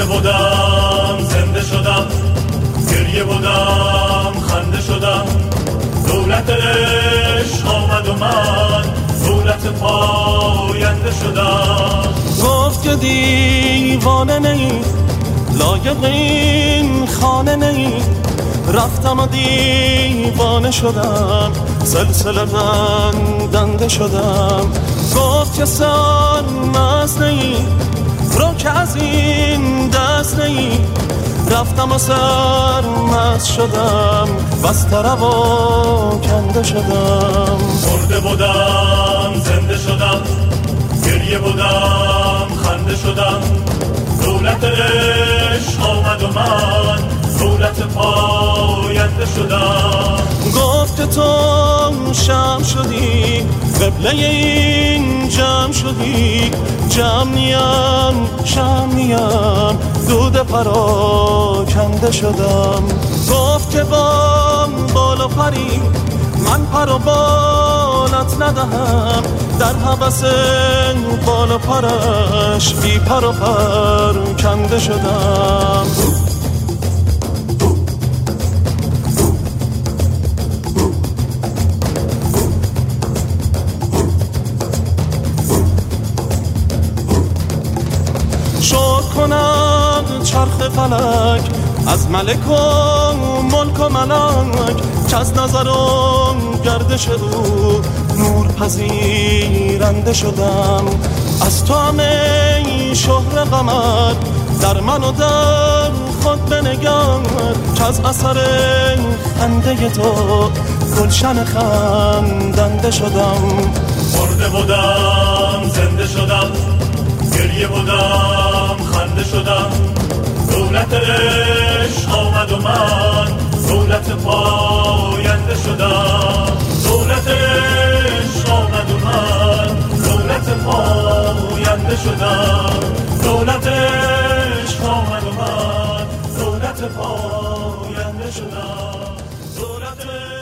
بودم زنده شدم، گریه بودم خنده شدم، دولت عشق آمد و من دولت پاینده شدم. گفت که دیوانه نی، لایق این خانه نی، رفتم و دیوانه شدم، سلسله بندنده شدم. گفت که سرمست نی، رو که از این دست نی، رفتم و سرمست شدم، بستر و کنده شدم. مرده بودم زنده شدم، گریه بودم خنده شدم، دولت عشق آمد و من دولت پاینده شدم. گفت که تو شم شدی، قبله این جمع شدی، جمع نیم شم نیم، دود پراکنده شدم. گفت که بال و پری، من پر و بالت ندهم، در هوس بال و پرش بی پر و پر کنده شدم. شکر کنم چرخ فلک از ملک و ملک و ملک، که از نظر و گردش رو نور پذیرنده شدم. از تو همه شهر قمر در من و در خود بنگر، که از اثر خنده تو گلشن خندنده شدم. مرده بودم زنده شدم، گریه بودم خنده شدم، دولت عشق آمد و من دولت پاینده شدم. دولت عشق آمد و من دولت پاینده شدم. دولت عشق آمد و من دولت پاینده شدم. دولت